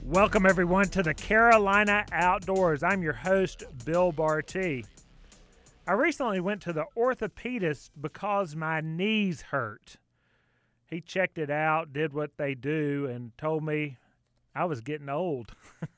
Welcome, everyone, to the Carolina Outdoors. I'm your host, Bill Barty. I recently went to the orthopedist because my knees hurt. He checked it out, did what they do, and told me I was getting old.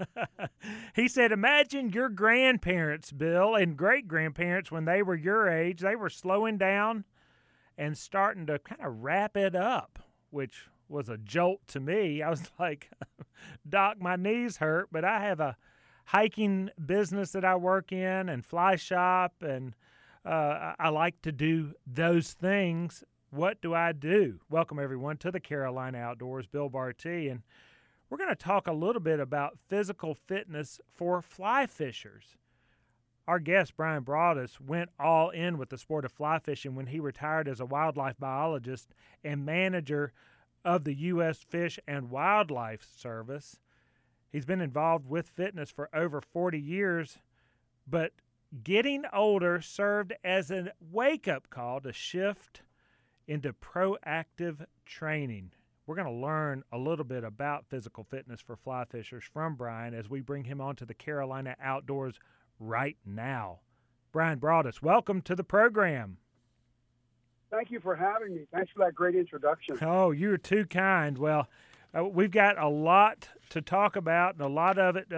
He said, imagine your grandparents, Bill, and great-grandparents when they were your age. They were slowing down and starting to kind of wrap it up, which was a jolt to me. I was like, Doc, my knees hurt, but I have a hiking business that I work in and fly shop, and I like to do those things. What do I do? Welcome, everyone, to the Carolina Outdoors. Bill Barty, and we're going to talk a little bit about physical fitness for fly fishers. Our guest, Brian Broaddus, went all in with the sport of fly fishing when he retired as a wildlife biologist and manager of the U.S. Fish and Wildlife Service. He's been involved with fitness for over 40 years, but getting older served as a wake-up call to shift into proactive training. We're going to learn a little bit about physical fitness for fly fishers from Brian as we bring him on to the Carolina Outdoors right now. Brian Broaddus, welcome to the program. Thank you for having me. Thanks for that great introduction. Oh, you're too kind. Well, we've got a lot to talk about, and a lot of it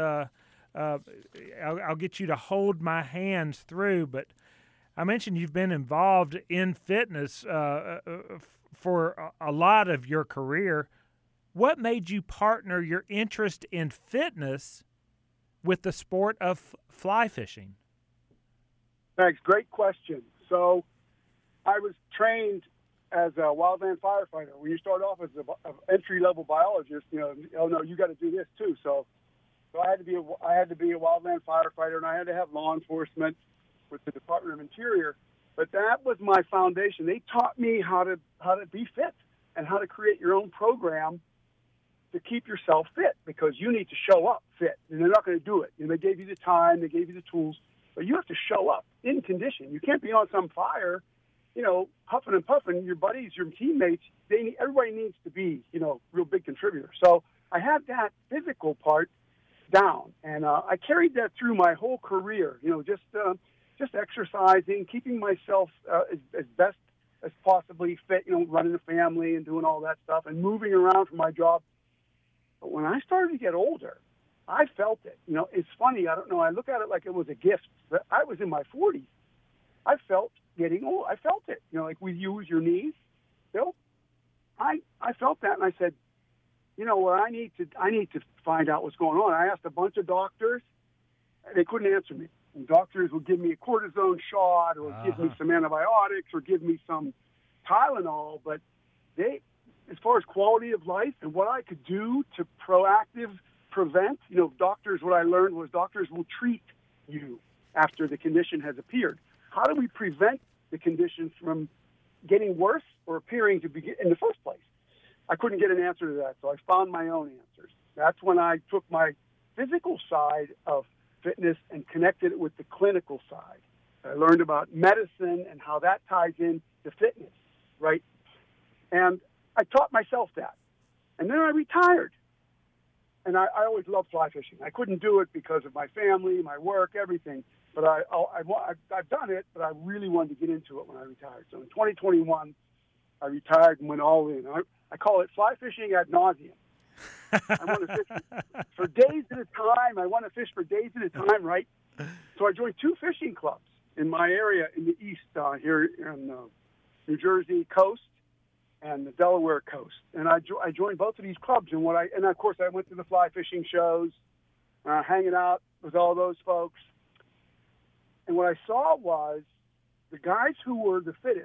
I'll get you to hold my hands through, but I mentioned you've been involved in fitness for a lot of your career. What made you partner your interest in fitness with the sport of fly fishing? Thanks. Great question. So I was trained as a wildland firefighter. When you start off as an entry-level biologist, oh no, you got to do this too. So I had to be a wildland firefighter, and I had to have law enforcement with the Department of Interior. But that was my foundation. They taught me how to be fit and how to create your own program to keep yourself fit, because you need to show up fit, and they're not going to do it. They gave you the time, they gave you the tools, but you have to show up in condition. You can't be on some fire, huffing and puffing. Your buddies, your teammates, everybody needs to be, real big contributor. So I had that physical part down, and I carried that through my whole career. Just exercising, keeping myself as best as possibly fit. Running a family and doing all that stuff, and moving around for my job. But when I started to get older, I felt it. It's funny. I don't know. I look at it like it was a gift. But I was in my 40s. I felt getting old. I felt it. Like we use your knees, Bill. I felt that, and I said, I need to find out what's going on. I asked a bunch of doctors. They couldn't answer me. And doctors would give me a cortisone shot, or give me some antibiotics, or give me some Tylenol. But as far as quality of life and what I could do to prevent, doctors, what I learned was doctors will treat you after the condition has appeared. How do we prevent the condition from getting worse or appearing to be in the first place? I couldn't get an answer to that, so I found my own answers. That's when I took my physical side of fitness and connected it with the clinical side. I learned about medicine and how that ties in to fitness, right? And I taught myself that. And then I retired. And I always loved fly fishing. I couldn't do it because of my family, my work, everything. But I've done it, but I really wanted to get into it when I retired. So in 2021, I retired and went all in. I call it fly fishing ad nauseum. I want to fish for days at a time. I want to fish for days at a time, right? So I joined 2 fishing clubs in my area in the east, here in New Jersey coast and the Delaware coast. And I joined both of these clubs. And of course, I went to the fly fishing shows, hanging out with all those folks. And what I saw was the guys who were the fittest,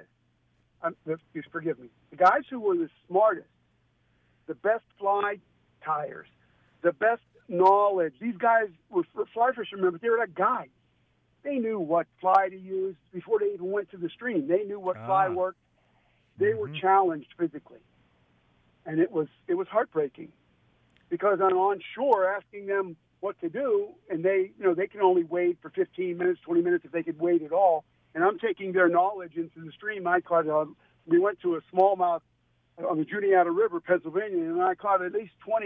the guys who were the smartest, the best fly tires, the best knowledge. These guys were fly fishermen, but they were like guides. They knew what fly to use before they even went to the stream. They knew what fly worked. They were challenged physically. And it was heartbreaking, because I'm on shore asking them what to do, and they can only wade for 15 minutes, 20 minutes if they could wade at all. And I'm taking their knowledge into the stream. We went to a smallmouth on the Juniata River, Pennsylvania, and I caught at least 20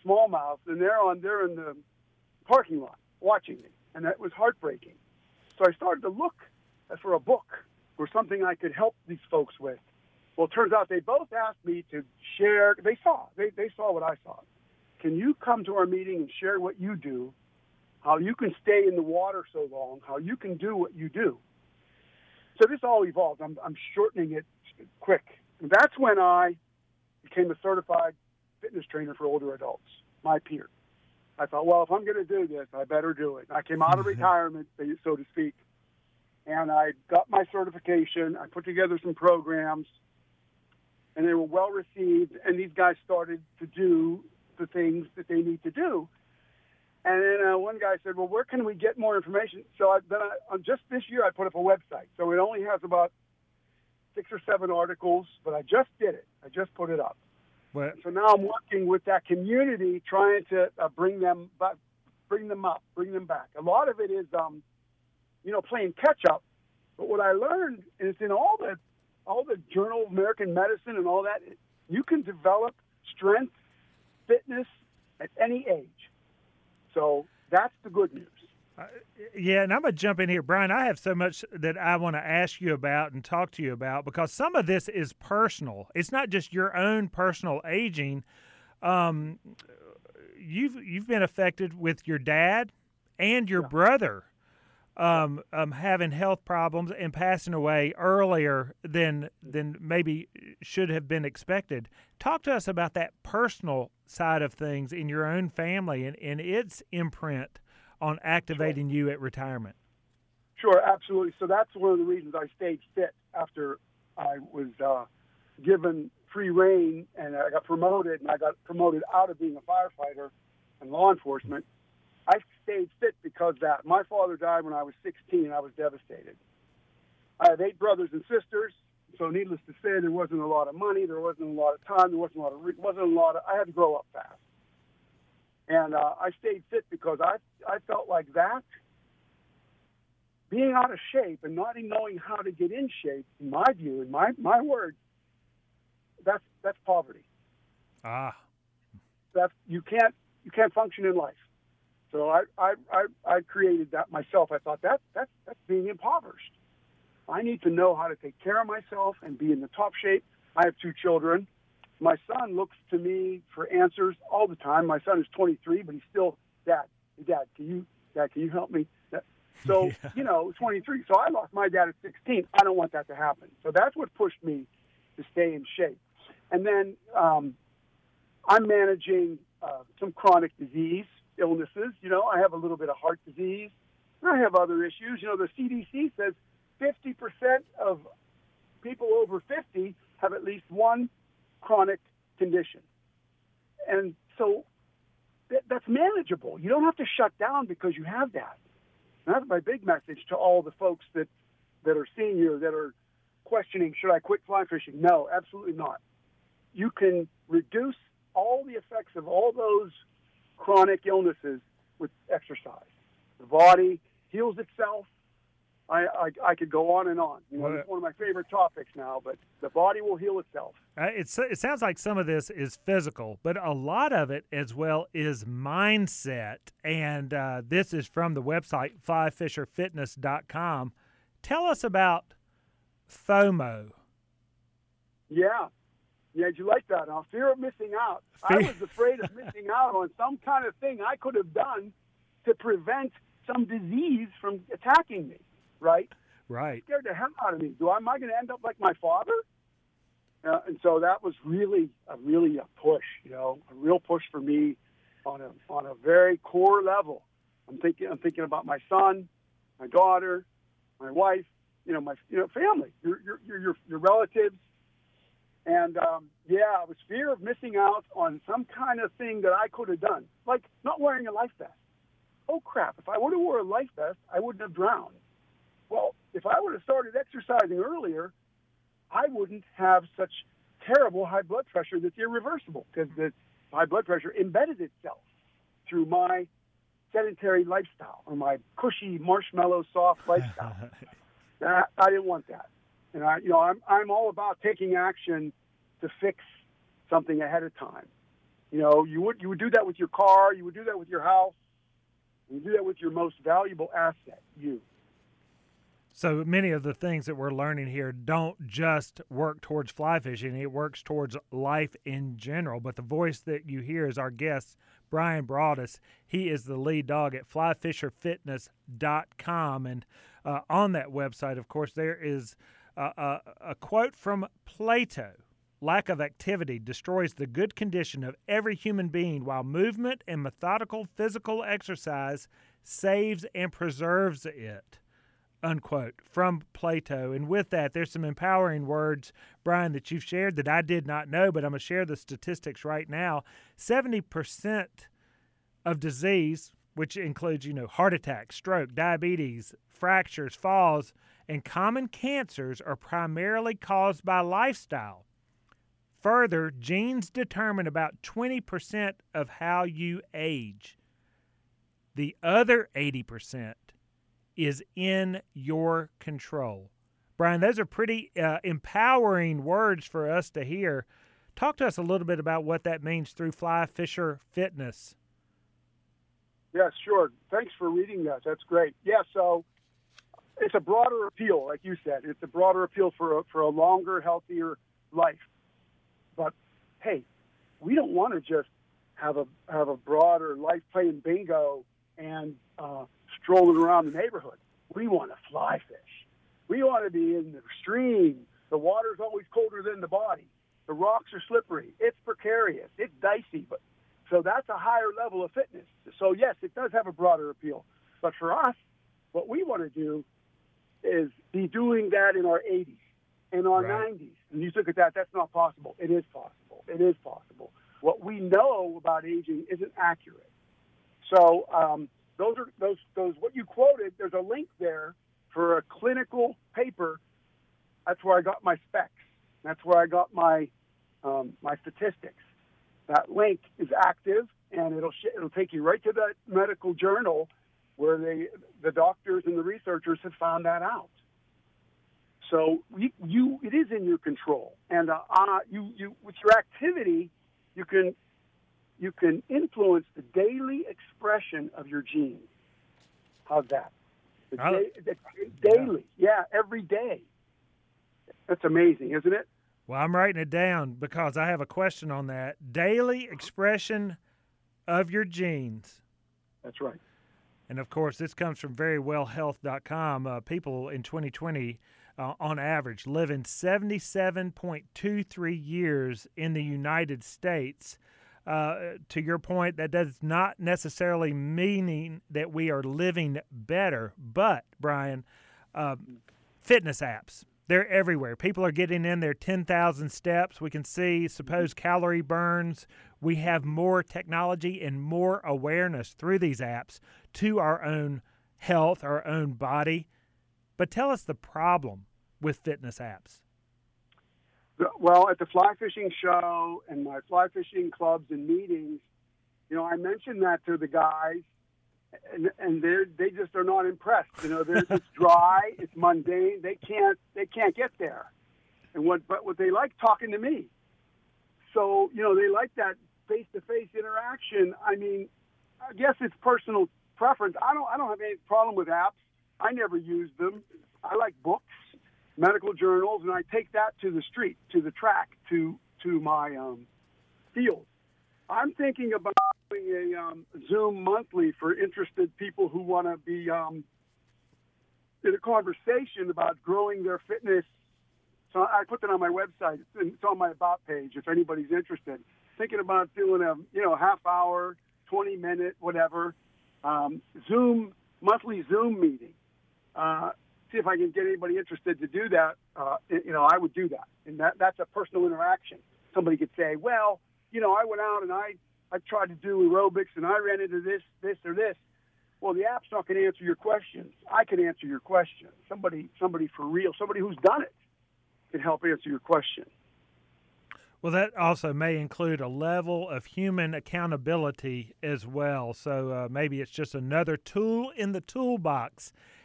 smallmouth, and they're in the parking lot watching me, and that was heartbreaking. So I started to look for a book or something I could help these folks with. Well, it turns out they both asked me to share. They saw what I saw. Can you come to our meeting and share what you do, how you can stay in the water so long, how you can do what you do? So this all evolved. I'm shortening it quick. And that's when I became a certified fitness trainer for older adults, my peer. I thought, well, if I'm going to do this, I better do it. I came out of retirement, so to speak, and I got my certification. I put together some programs, and they were well received, and these guys started to do the things that they need to do. And then one guy said, well, where can we get more information? So just this year, I put up a website. So it only has about 6 or 7 articles, but I just did it. I just put it up. Well, so now I'm working with that community, trying to bring them up, bring them back. A lot of it is, playing catch up. But what I learned is in all the Journal of American Medicine and all that, you can develop strength, fitness at any age. So that's the good news. Yeah, and I'm going to jump in here. Brian, I have so much that I want to ask you about and talk to you about because some of this is personal. It's not just your own personal aging. You've been affected with your dad and your brother having health problems and passing away earlier than maybe should have been expected. Talk to us about that personal side of things in your own family and its imprint on activating you at retirement. Sure, absolutely. So that's one of the reasons I stayed fit after I was given free reign and I got promoted, and I got promoted out of being a firefighter and law enforcement. I stayed fit because that. My father died when I was 16. I was devastated. I have 8 brothers and sisters, so needless to say, there wasn't a lot of money, there wasn't a lot of time, there wasn't a lot of. I had to grow up fast, and I stayed fit because I felt like that. Being out of shape and not knowing how to get in shape, in my view, in my words, that's poverty. That's you can't function in life. So I created that myself. I thought that's being impoverished. I need to know how to take care of myself and be in the top shape. I have 2 children. My son looks to me for answers all the time. My son is 23, but he's still, Dad, can you help me? So, 23. So I lost my dad at 16. I don't want that to happen. So that's what pushed me to stay in shape. And then I'm managing some chronic disease, illnesses. I have a little bit of heart disease. And I have other issues. The CDC says 50% of people over 50 have at least one chronic condition. And so that's manageable. You don't have to shut down because you have that. And that's my big message to all the folks that are senior, that are questioning, should I quit fly fishing? No, absolutely not. You can reduce all the effects of all those chronic illnesses with exercise. The body heals itself. I could go on and on. It's one of my favorite topics now, but the body will heal itself. It sounds like some of this is physical, but a lot of it as well is mindset. And this is from the website, flyfisherfitness.com. Tell us about FOMO. Yeah, you like that, huh? Fear of missing out. I was afraid of missing out on some kind of thing I could have done to prevent some disease from attacking me. Right. It scared the hell out of me. Am I going to end up like my father? And so that was really a push, a real push for me on a very core level. I'm thinking about my son, my daughter, my wife, my family, your relatives, and it was fear of missing out on some kind of thing that I could have done, like not wearing a life vest. Oh crap! If I would have wore a life vest, I wouldn't have drowned. Well, if I would have started exercising earlier, I wouldn't have such terrible high blood pressure that's irreversible because the high blood pressure embedded itself through my sedentary lifestyle or my cushy marshmallow soft lifestyle. I didn't want that. And I'm all about taking action to fix something ahead of time. You know, you would do that with your car. You would do that with your house. You do that with your most valuable asset, you. So many of the things that we're learning here don't just work towards fly fishing. It works towards life in general. But the voice that you hear is our guest, Brian Broaddus. He is the lead dog at flyfisherfitness.com. And on that website, of course, there is a quote from Plato. Lack of activity destroys the good condition of every human being, while movement and methodical physical exercise saves and preserves it. Unquote, from Plato. And with that, there's some empowering words, Brian, that you've shared that I did not know, but I'm going to share the statistics right now. 70% of disease, which includes, heart attack, stroke, diabetes, fractures, falls, and common cancers are primarily caused by lifestyle. Further, genes determine about 20% of how you age. The other 80% is in your control. Brian, those are pretty empowering words for us to hear. Talk to us a little bit about what that means through Fly Fisher Fitness. Yeah, sure. Thanks for reading that. That's great. Yeah, so it's a broader appeal, like you said. It's a broader appeal for a longer, healthier life. But, hey, we don't want to just have a broader life playing bingo and strolling around the neighborhood. We want to fly fish. We want to be in the stream. The water's always colder than the body. The rocks are slippery. It's precarious. It's dicey. So that's a higher level of fitness. So, yes, it does have a broader appeal. But for us, what we want to do is be doing that in our 80s, in our 90s. And you look at that, that's not possible. It is possible. It is possible. What we know about aging isn't accurate. So those what you quoted, there's a link there for a clinical paper. That's where I got my specs. That's where I got my my statistics. That link is active, and it'll take you right to that medical journal where the doctors and the researchers have found that out. So it is in your control, and you with your activity, you can influence the daily expression of your genes. How's that? Daily, yeah, every day. That's amazing, isn't it? Well, I'm writing it down because I have a question on that. Daily expression of your genes. That's right. And, of course, this comes from verywellhealth.com. People in 2020, on average, living 77.23 years in the United States. To your point, that does not necessarily mean that we are living better. But, Brian, fitness apps. They're everywhere. People are getting in their 10,000 steps. We can see supposed calorie burns. We have more technology and more awareness through these apps to our own health, our own body. But tell us the problem with fitness apps. Well, at the fly fishing show and my fly fishing clubs and meetings, I mentioned that to the guys, and they just are not impressed. It's dry, it's mundane. They can't get there. But what they like talking to me. So they like that face-to-face interaction. I mean, I guess it's personal preference. I don't have any problem with apps. I never use them. I like books, medical journals, and I take that to the street, to the track, to my field. I'm thinking about doing a Zoom monthly for interested people who want to be in a conversation about growing their fitness. So I put that on my website. It's on my About page if anybody's interested. Thinking about doing a half hour, 20-minute, whatever, monthly Zoom meeting. See if I can get anybody interested to do that. I would do that. And that's a personal interaction. Somebody could say, well, I went out and I tried to do aerobics and I ran into this, or this. Well, the app's not going to answer your questions. I can answer your question. Somebody for real, somebody who's done it can help answer your question. Well, that also may include a level of human accountability as well. So maybe it's just another tool in the toolbox.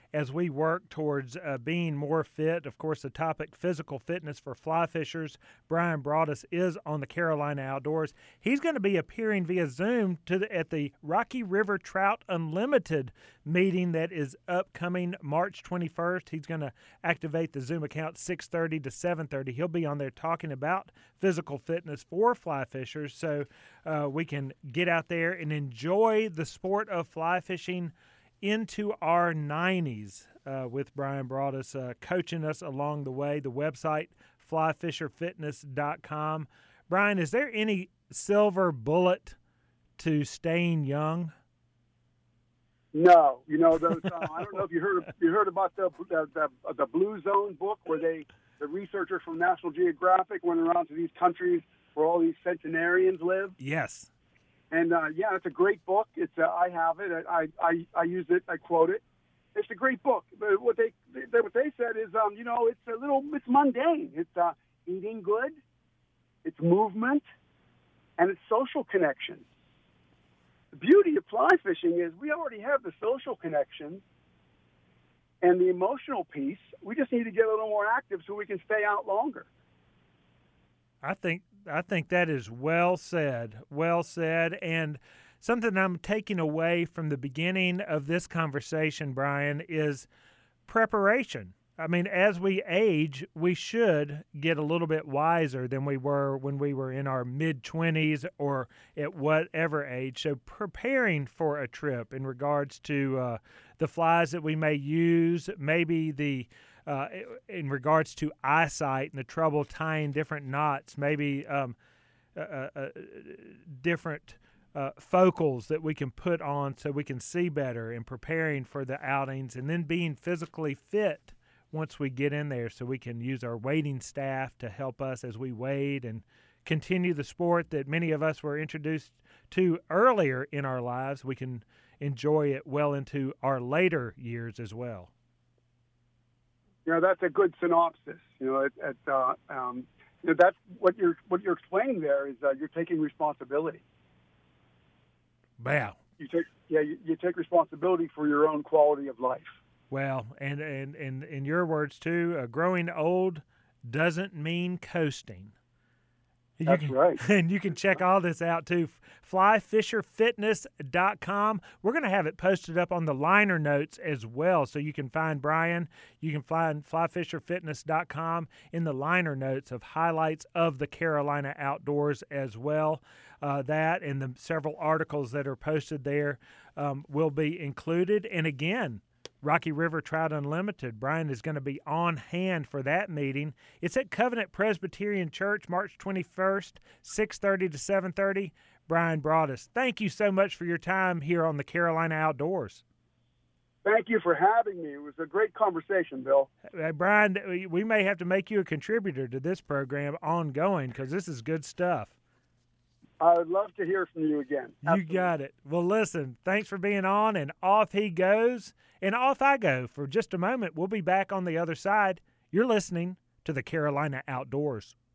as we work towards being more fit. Of course, the topic physical fitness for fly fishers. Brian Broaddus is on the Carolina Outdoors. He's going to be appearing via Zoom at the Rocky River Trout Unlimited meeting that is upcoming March 21st. He's going to activate the Zoom account 6:30 to 7:30. He'll be on there talking about physical fitness for fly fishers, so we can get out there and enjoy the sport of fly fishing into our 90s with Brian Broaddus coaching us along the way. The website, flyfisherfitness.com. Brian, is there any silver bullet to staying young? No, those. I don't know if you heard about the Blue Zone book, where the researchers from National Geographic went around to these countries where all these centenarians live. Yes. And it's a great book. I have it. I use it. I quote it. It's a great book. But what they said is, it's mundane. It's eating good, it's movement, and it's social connection. The beauty of fly fishing is we already have the social connection and the emotional piece. We just need to get a little more active so we can stay out longer. I think that is well said, and something I'm taking away from the beginning of this conversation, Brian, is preparation. I mean, as we age, we should get a little bit wiser than we were when we were in our mid-20s or at whatever age. So preparing for a trip in regards to the flies that we may use, maybe in regards to eyesight and the trouble tying different knots, maybe different focals that we can put on so we can see better, and preparing for the outings, and then being physically fit once we get in there so we can use our wading staff to help us as we wade and continue the sport that many of us were introduced to earlier in our lives. We can enjoy it well into our later years as well. That's a good synopsis. That's what you're explaining there is you're taking responsibility. Wow. You take responsibility for your own quality of life. Well, and in your words too, growing old doesn't mean coasting. That's right. And you can check all this out too. Flyfisherfitness.com. We're going to have it posted up on the liner notes as well, so you can find Brian. You can find flyfisherfitness.com in the liner notes of highlights of the Carolina Outdoors as well. That and the several articles that are posted there will be included. And again, Rocky River Trout Unlimited. Brian is going to be on hand for that meeting. It's at Covenant Presbyterian Church, March 21st, 6:30 to 7:30. Brian Broaddus, thank you so much for your time here on the Carolina Outdoors. Thank you for having me. It was a great conversation, Bill. Brian, we may have to make you a contributor to this program ongoing because this is good stuff. I would love to hear from you again. Absolutely. You got it. Well, listen, thanks for being on, and off he goes, and off I go for just a moment. We'll be back on the other side. You're listening to the Carolina Outdoors.